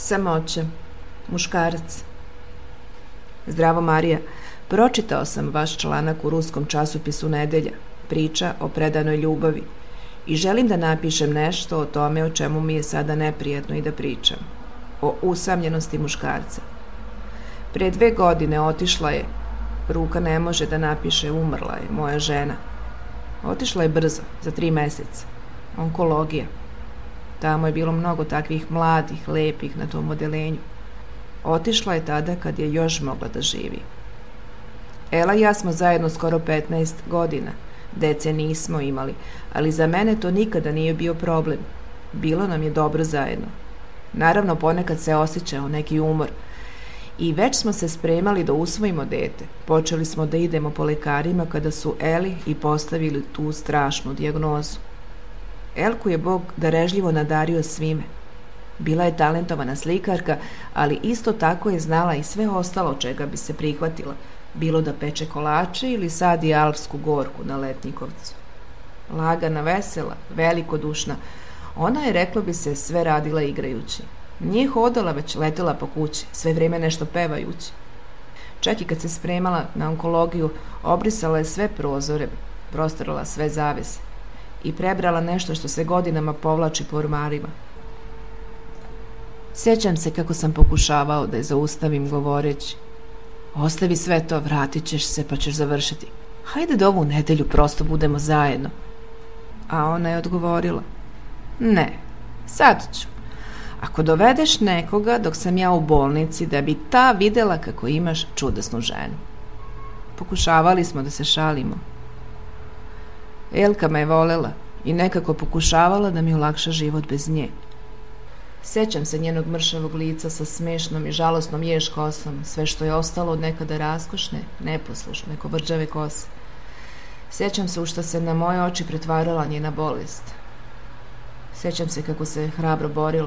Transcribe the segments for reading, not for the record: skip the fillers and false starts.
Samoća. Muškarac. Zdravo, Marija. Pročitao sam vaš članak u ruskom časopisu Nedelja, priča o predanoj ljubavi, i želim da napišem nešto o tome o čemu mi je sada neprijatno i da pričam. O usamljenosti muškarca. Pre 2 godine otišla je, ruka ne može da napiše, umrla je, moja žena. Otišla je brzo, za 3 meseca. Onkologija. Tamo je bilo mnogo takvih mladih, lepih na tom odelenju. Otišla je tada kad je još mogla da živi. Ela i ja smo zajedno skoro 15 godina. Dece nismo imali, ali za mene to nikada nije bio problem. Bilo nam je dobro zajedno. Naravno, ponekad se osjećao neki umor. I već smo se spremali da usvojimo dete. Počeli smo da idemo po lekarima kada su Eli i postavili tu strašnu dijagnozu. Elku je Bog darežljivo nadario svime. Bila je talentovana slikarka, ali isto tako je znala i sve ostalo čega bi se prihvatila, bilo da peče kolače ili sadi alpsku gorku na Letnjikovcu. Lagana, vesela, velikodušna, ona je, reklo bi se, sve radila igrajući. Nije hodala, već letela po kući, sve vrijeme nešto pevajući. Čak i kad se spremala na onkologiju, obrisala je sve prozore, prostorila sve zavese i prebrala nešto što se godinama povlači po ormarima. Sjećam se kako sam pokušavao da je zaustavim govoreći: ostavi sve to, vratit ćeš se pa ćeš završiti. Hajde da ovu nedelju prosto budemo zajedno. A ona je odgovorila: ne, sad ću. Ako dovedeš nekoga dok sam ja u bolnici, da bi ta videla kako imaš čudesnu ženu. Pokušavali smo da se šalimo. Elka me je volela i nekako pokušavala da mi olakša život bez nje. Sjećam se njenog mršavog lica sa smešnom i žalosnom ješ kosom, sve što je ostalo od nekada raskošne, neposlušne, kovrđave kose. Sjećam se u što se na moje oči pretvarala njena bolest. Sjećam se kako se hrabro borila.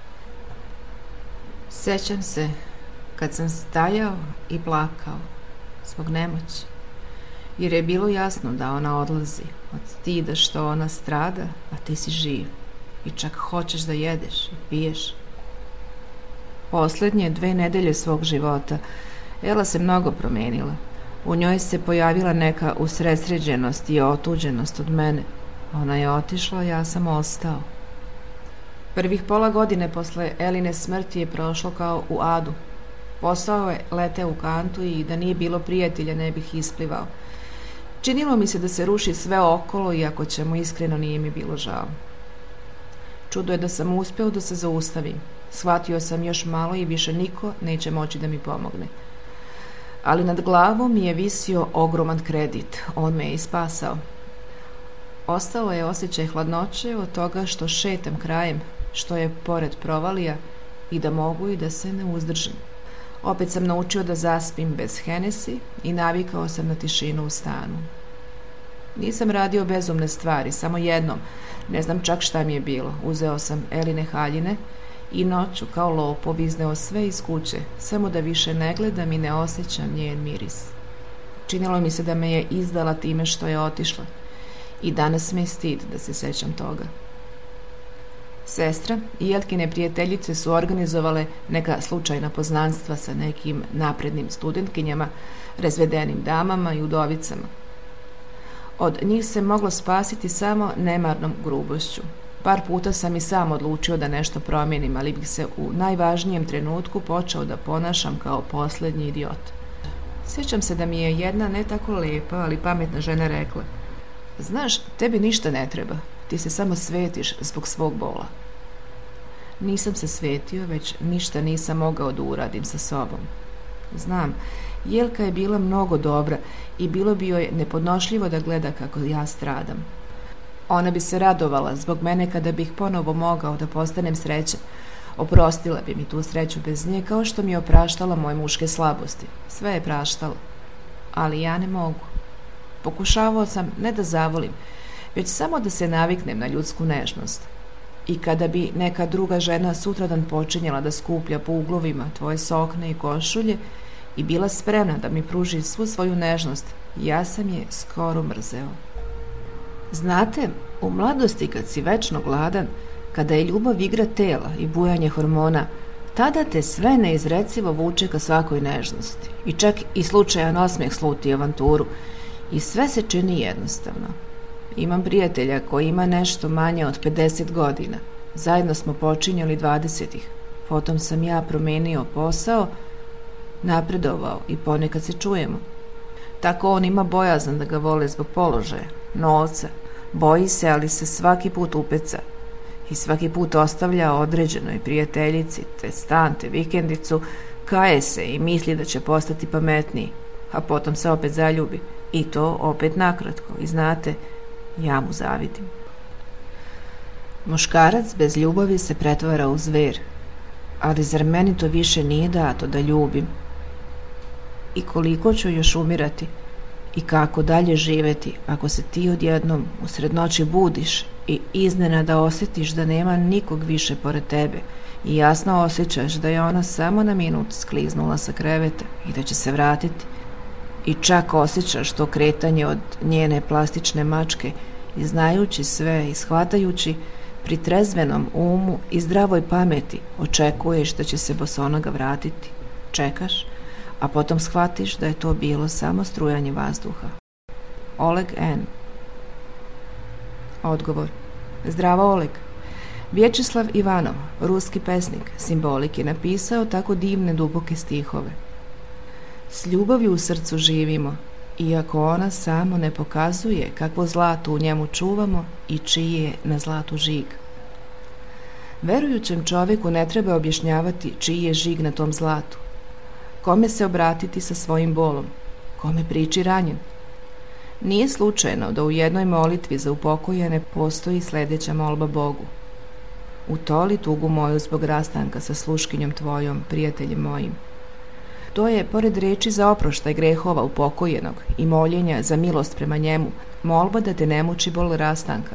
Sjećam se kad sam stajao i plakao zbog nemoći, jer je bilo jasno da ona odlazi od stida što ona strada, a ti si živ i čak hoćeš da jedeš i piješ. Posljednje 2 nedelje svog života Ela se mnogo promenila. U njoj se pojavila neka usredsređenost i otuđenost od mene. Ona je otišla, ja sam ostao. Prvih pola godine posle Eline smrti je prošlo kao u adu. Posao je leteo u kantu i da nije bilo prijatelja ne bih isplivao. Činilo mi se da se ruši sve okolo i ako ćemo iskreno, nije mi bilo žao. Čudo je da sam uspeo da se zaustavim. Shvatio sam još malo i više niko neće moći da mi pomogne. Ali nad glavom mi je visio ogroman kredit. On me je i spasao. Ostao je osjećaj hladnoće od toga što šetam krajem, što je pored provalija i da mogu i da se ne uzdržim. Opet sam naučio da zaspim bez Henesi i navikao sam na tišinu u stanu. Nisam radio bezumne stvari, samo jednom, ne znam čak šta mi je bilo. Uzeo sam Eline haljine i noću kao lopov izneo sve iz kuće, samo da više ne gledam i ne osjećam njen miris. Činilo mi se da me je izdala time što je otišla i danas me je stid da se sećam toga. Sestra i Elkine prijateljice su organizovale neka slučajna poznanstva sa nekim naprednim studentkinjama, razvedenim damama i udovicama. Od njih se moglo spasiti samo nemarnom grubošću. Par puta sam i sam odlučio da nešto promijenim, ali bih se u najvažnijem trenutku počeo da ponašam kao posljednji idiot. Sjećam se da mi je jedna ne tako lepa, ali pametna žena rekla: znaš, tebi ništa ne treba, ti se samo svetiš zbog svog bola. Nisam se svetio, već ništa nisam mogao da uradim sa sobom. Znam, Jelka je bila mnogo dobra i bilo bi joj nepodnošljivo da gleda kako ja stradam. Ona bi se radovala zbog mene kada bih ponovo mogao da postanem srećan. Oprostila bi mi tu sreću bez nje, kao što mi je opraštala moje muške slabosti. Sve je praštala. Ali ja ne mogu. Pokušavao sam ne da zavolim, već samo da se naviknem na ljudsku nežnost. I kada bi neka druga žena sutradan počinjela da skuplja po uglovima tvoje sokne i košulje i bila spremna da mi pruži svu svoju nežnost, ja sam je skoro mrzeo. Znate, u mladosti kad si večno gladan, kada je ljubav igra tela i bujanje hormona, Tada te sve neizrecivo vuče ka svakoj nežnosti i čak i slučajan osmeh sluti avanturu i sve se čini jednostavno. Imam prijatelja koji ima nešto manje od 50 godina. Zajedno smo počinjali 20-ih. Potom sam ja promenio posao, napredovao i ponekad se čujemo. Tako on ima bojazan da ga vole zbog položaja, novca. Boji se, ali se svaki put upeca. I svaki put ostavlja određenoj prijateljici, te stan, te vikendicu, kaje se i misli da će postati pametniji, a potom se opet zaljubi. I to opet nakratko. I znate, ja mu zavidim. Muškarac bez ljubavi se pretvara u zver, ali zar meni to više nije dato da ljubim? I koliko ću još umirati? I kako dalje živeti ako se ti odjednom usred noći budiš i iznenada osjetiš da nema nikog više pored tebe i jasno osjećaš da je ona samo na minut skliznula sa kreveta i da će se vratiti i čak osjećaš to kretanje od njene plastične mačke i znajući sve i shvatajući pri trezvenom umu i zdravoj pameti očekuješ da će se bosonoga vratiti. Čekaš, a potom shvatiš da je to bilo samo strujanje vazduha. Oleg N. Odgovor. Zdravo, Oleg. Vječislav Ivanov, ruski pesnik, simbolik, je napisao tako divne duboke stihove. S ljubavlju u srcu živimo, iako ona samo ne pokazuje kakvo zlato u njemu čuvamo i čiji je na zlatu žig. Verujućem čovjeku ne treba objašnjavati čiji je žig na tom zlatu. Kome se obratiti sa svojim bolom? Kome priči ranjen? Nije slučajno da u jednoj molitvi za upokojene postoji sljedeća molba Bogu. Utoli tugu moju zbog rastanka sa sluškinjom tvojom, prijateljem mojim. To je, pored reči za oproštaj grehova upokojenog i moljenja za milost prema njemu, molba da te ne muči bol rastanka.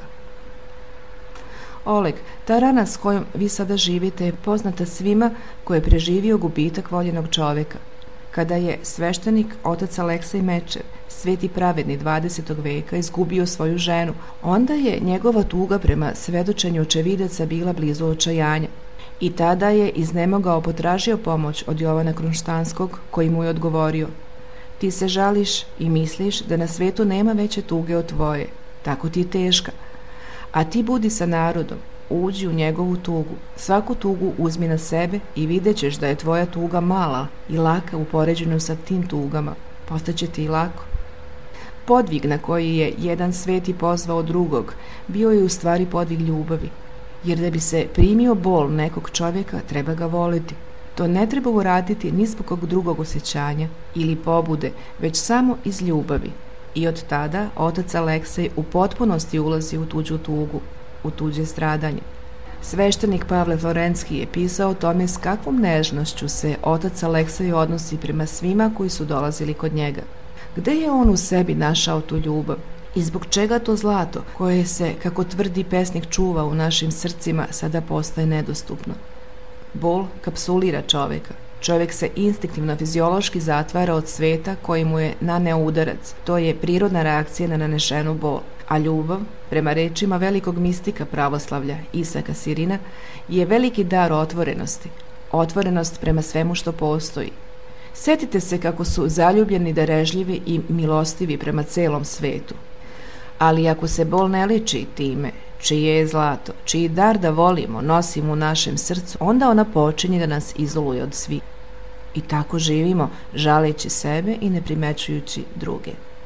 Oleg, ta rana s kojom vi sada živite je poznata svima ko je preživio gubitak voljenog čovjeka. Kada je sveštenik otac Aleksej Mečev, sveti pravedni 20. veka, izgubio svoju ženu, onda je njegova tuga prema svedočenju očevidaca bila blizu očajanja. I tada je iznemogao potražio pomoć od Jovana Krunštanskog, koji mu je odgovorio: ti se žališ i misliš da na svetu nema veće tuge od tvoje, tako ti je teška. A ti budi sa narodom, uđi u njegovu tugu, svaku tugu uzmi na sebe i vidjet ćeš da je tvoja tuga mala i laka u poređenju sa tim tugama, postaće ti i lako. Podvig na koji je jedan sveti pozvao drugog bio je u stvari podvig ljubavi, jer da bi se primio bol nekog čovjeka treba ga voliti. To ne treba uraditi ni zbog kog drugog osjećanja ili pobude, već samo iz ljubavi. I od tada otac Aleksej u potpunosti ulazi u tuđu tugu, u tuđe stradanje. Sveštenik Pavle Florenski je pisao o tome s kakvom nežnošću se otac Aleksej odnosi prema svima koji su dolazili kod njega. Gde je on u sebi našao tu ljubav? I zbog čega to zlato, koje se, kako tvrdi pesnik, čuva u našim srcima, sada postaje nedostupno? Bol kapsulira čovjeka. Čovjek se instinktivno fiziološki zatvara od sveta koji mu je naneo udarac. To je prirodna reakcija na nanešenu bol. A ljubav, prema rečima velikog mistika pravoslavlja Isaka Sirina, je veliki dar otvorenosti. Otvorenost prema svemu što postoji. Sjetite se kako su zaljubljeni, darežljivi i milostivi prema celom svetu. Ali ako se bol ne liči time, čije je zlato, čiji dar da volimo, nosimo u našem srcu, onda ona počinje da nas izoluje od svih. I tako živimo, žaleći sebe i ne primećujući druge.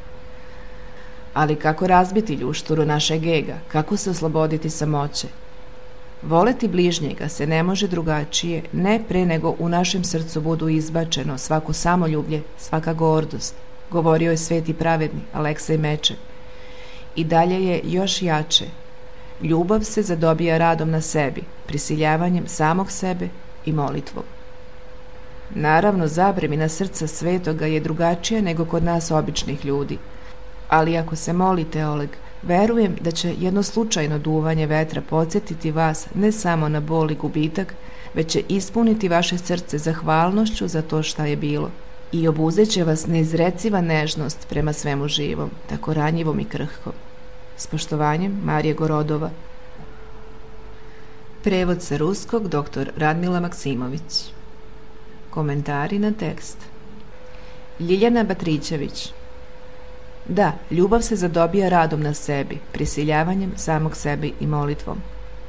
Ali kako razbiti ljušturu našeg ega, kako se osloboditi samoće? Voleti bližnjega se ne može drugačije, ne pre nego u našem srcu budu izbačeno svako samoljublje, svaka gordost, govorio je sveti pravedni Aleksej Mečev. I dalje je još jače. Ljubav se zadobija radom na sebi, prisiljavanjem samog sebe i molitvom. Naravno, zapremina srca svetoga je drugačija nego kod nas običnih ljudi. Ali ako se molite, Oleg, verujem da će jedno slučajno duvanje vetra podsjetiti vas ne samo na bol i gubitak, već će ispuniti vaše srce zahvalnošću za to šta je bilo i obuzeće vas neizreciva nežnost prema svemu živom, tako ranjivom i krhkom. S poštovanjem, Marija Gorodova. Prevod sa ruskog dr. Radmila Maksimović. Komentari na tekst. Ljiljana Batrićević. Da, ljubav se zadobija radom na sebi, prisiljavanjem samog sebe i molitvom.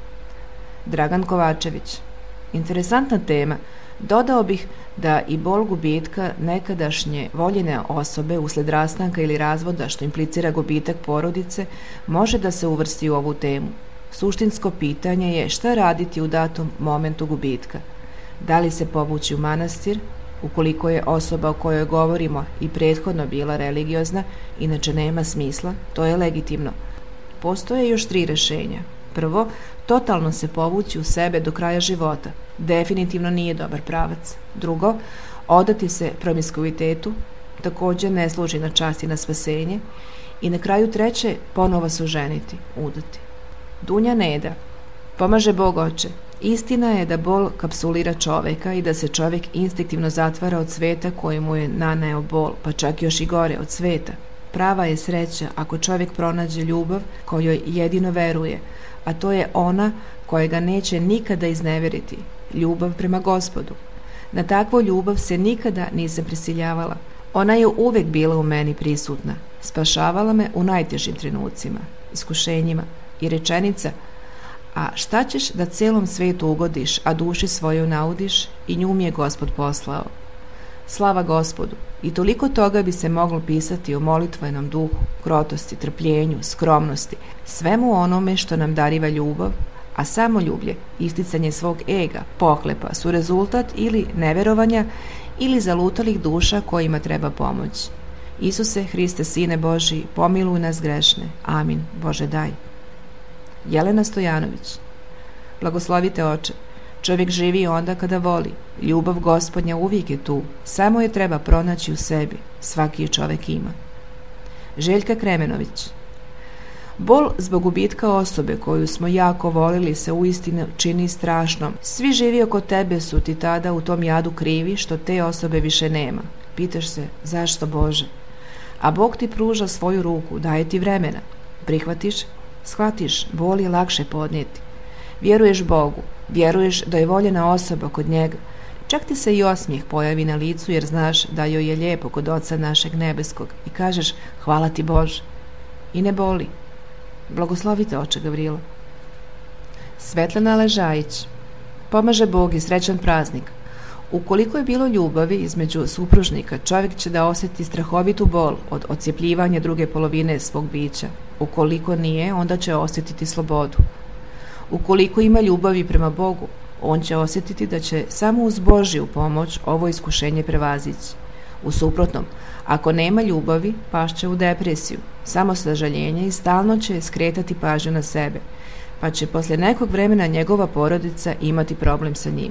Dragan Kovačević. Interesantna tema. Dodao bih da i bol gubitka nekadašnje voljene osobe usled rastanka ili razvoda, što implicira gubitak porodice, može da se uvrsti u ovu temu. Suštinsko pitanje je šta raditi u datom momentu gubitka. Da li se povući u manastir, ukoliko je osoba o kojoj govorimo i prethodno bila religiozna, inače nema smisla, to je legitimno. Postoje još 3 rešenja. Prvo, totalno se povući u sebe do kraja života. Definitivno nije dobar pravac. Drugo, odati se promiskuitetu, također ne služi na čast i na spasenje. I na kraju treće, ponovo se oženiti, udati. Dunja Neda. Pomaže Bog oče. Istina je da bol kapsulira čoveka i da se čovek instinktivno zatvara od sveta koji mu je naneo bol, pa čak još i gore od sveta. Prava je sreća ako čovjek pronađe ljubav kojoj jedino veruje, a to je ona koja ga neće nikada izneveriti, ljubav prema Gospodu. Na takvu ljubav se nikada nisam prisiljavala. Ona je uvek bila u meni prisutna, spašavala me u najtežim trenucima, iskušenjima i rečenica: a šta ćeš da celom svetu ugodiš, a duši svoju naudiš, i nju mi je Gospod poslao. Slava Gospodu. I toliko toga bi se moglo pisati o molitvenom duhu, krotosti, trpljenju, skromnosti, svemu onome što nam dariva ljubav, a samoljublje, isticanje svog ega, pohlepa su rezultat ili neverovanja ili zalutalih duša kojima treba pomoć. Isuse Hriste, Sine Božji, pomiluj nas grešne. Amin. Bože daj. Jelena Stojanović. Blagoslovite oče. Čovjek živi onda kada voli. Ljubav Gospodnja uvijek je tu. Samo je treba pronaći u sebi. Svaki je čovjek ima. Željka Kremenović. Bol zbog gubitka osobe koju smo jako volili se uistinu čini strašnom. Svi živi oko tebe su ti tada u tom jadu krivi što te osobe više nema. Pitaš se zašto, Bože? A Bog ti pruža svoju ruku, daje ti vremena. Prihvatiš, shvatiš, bol je lakše podnijeti. Vjeruješ Bogu, vjeruješ da je voljena osoba kod njega. Čak ti se i osmijeh pojavi na licu jer znaš da joj je lijepo kod Oca našeg nebeskog i kažeš hvala ti Bože. I ne boli. Blagoslovite oče Gavrilo. Svetlana Ležajić. Pomaže Bog i srećan praznik. Ukoliko je bilo ljubavi između supružnika, čovjek će da osjeti strahovitu bol od odcijepljivanja druge polovine svog bića. Ukoliko nije, onda će osjetiti slobodu. Ukoliko ima ljubavi prema Bogu, on će osjetiti da će samo uz Božju pomoć ovo iskušenje prevazići. U suprotnom, ako nema ljubavi, pašće u depresiju, samo sažaljenje i stalno će skretati pažnju na sebe, pa će poslije nekog vremena njegova porodica imati problem sa njim.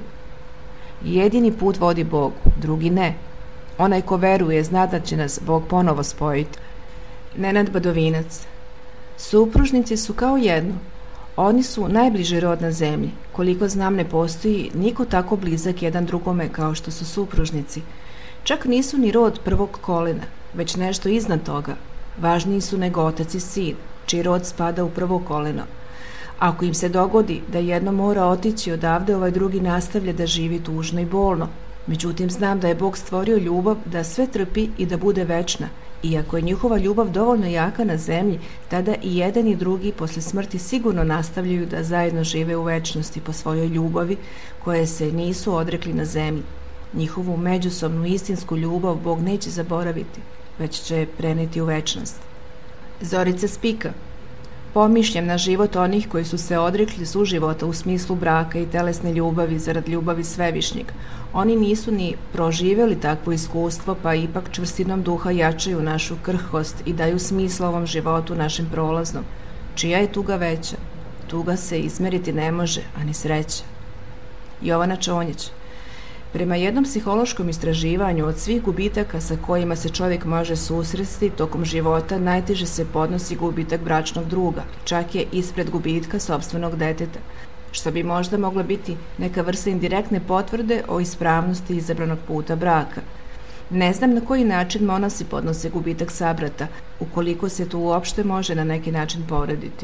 Jedini put vodi Bogu, drugi ne. Onaj ko veruje zna da će nas Bog ponovo spojiti. Nenad Badovinac. Supružnici su kao jedno. Oni su najbliži rod na zemlji. Koliko znam, ne postoji niko tako blizak jedan drugome kao što su supružnici. Čak nisu ni rod prvog kolena, već nešto iznad toga. Važniji su nego otac i sin, čiji rod spada u prvo koleno. Ako im se dogodi da jedno mora otići odavde, ovaj drugi nastavlja da živi tužno i bolno. Međutim, znam da je Bog stvorio ljubav da sve trpi i da bude večna. I ako je njihova ljubav dovoljno jaka na zemlji, tada i jedan i drugi posle smrti sigurno nastavljaju da zajedno žive u večnosti po svojoj ljubavi, koje se nisu odrekli na zemlji. Njihovu međusobnu istinsku ljubav Bog neće zaboraviti, već će preneti u večnost. Zorica Spika. Pomišljam na život onih koji su se odrekli suživota u smislu braka i telesne ljubavi zarad ljubavi svevišnjeg. Oni nisu ni proživjeli takvo iskustvo, pa ipak čvrstinom duha jačaju našu krhkost i daju smisla ovom životu našem prolaznom. Čija je tuga veća? Tuga se izmeriti ne može, a ni sreća. Jovana Čonjić. Prema jednom psihološkom istraživanju, od svih gubitaka sa kojima se čovjek može susresti tokom života, najteže se podnosi gubitak bračnog druga, čak je ispred gubitka sopstvenog deteta, što bi možda mogla biti neka vrsta indirektne potvrde o ispravnosti izabranog puta braka. Ne znam na koji način monasi podnose gubitak sabrata, ukoliko se to uopšte može na neki način porediti.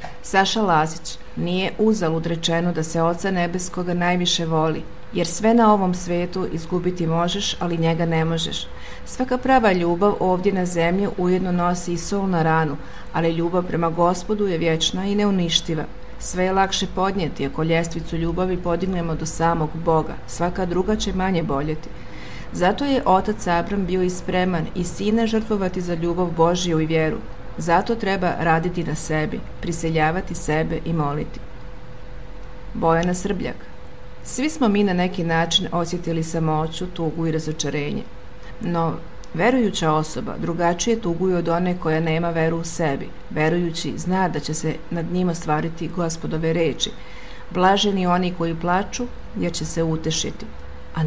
Saša Lazić, nije uzalud rečeno da se Oca Nebeskoga najviše voli, jer sve na ovom svetu izgubiti možeš, ali njega ne možeš. Svaka prava ljubav ovdje na zemlji ujedno nosi i sol na ranu, ali ljubav prema Gospodu je vječna i neuništiva. Sve je lakše podnijeti ako ljestvicu ljubavi podignemo do samog Boga, svaka druga će manje boljeti. Zato je otac Abram bio i spreman i sine žrtvovati za ljubav Božiju i vjeru. Zato treba raditi na sebi, priseljavati sebe i moliti. Bojana Srbljak. Svi smo mi na neki način osjetili samoću, tugu i razočarenje. No, verujuća osoba drugačije tuguje od one koja nema veru u sebi. Verujući zna da će se nad njima stvariti Gospodove reči. Blaženi oni koji plaču, jer će se utešiti. A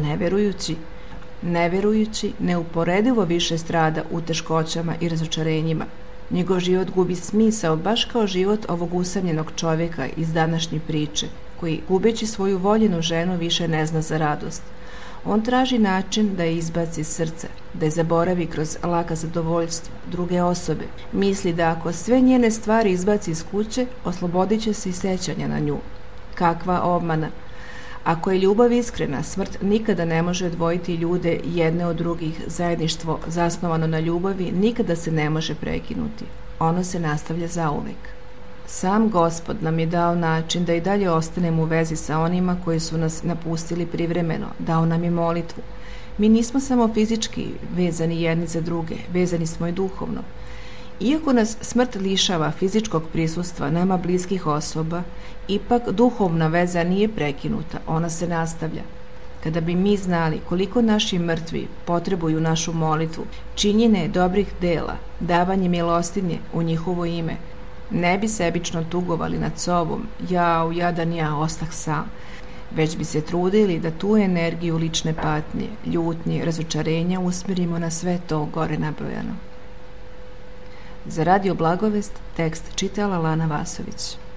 neverujući neuporedivo više strada u teškoćama i razočarenjima. Njegov život gubi smisao baš kao život ovog usamljenog čovjeka iz današnje priče, koji gubeći svoju voljenu ženu više ne zna za radost. On traži način da je izbaci iz srca, da je zaboravi kroz laka zadovoljstva druge osobe. Misli da ako sve njene stvari izbaci iz kuće, oslobodit će se i sećanja na nju. Kakva obmana! Ako je ljubav iskrena, smrt nikada ne može odvojiti ljude jedne od drugih. Zajedništvo zasnovano na ljubavi nikada se ne može prekinuti. Ono se nastavlja zauvek. Sam Gospod nam je dao način da i dalje ostanemo u vezi sa onima koji su nas napustili privremeno. Dao nam je molitvu. Mi nismo samo fizički vezani jedni za druge, vezani smo i duhovno. Iako nas smrt lišava fizičkog prisustva nama bliskih osoba, ipak duhovna veza nije prekinuta, ona se nastavlja. Kada bi mi znali koliko naši mrtvi potrebuju našu molitvu, činjenje dobrih dela, davanje milostinje u njihovo ime, ne bi sebično tugovali nad sobom, jadan ja, ostah sam, već bi se trudili da tu energiju lične patnje, ljutnje, razočarenja usmjerimo na sve to gore nabrojano. Za Radio Blagovest tekst čitala Lana Vasović.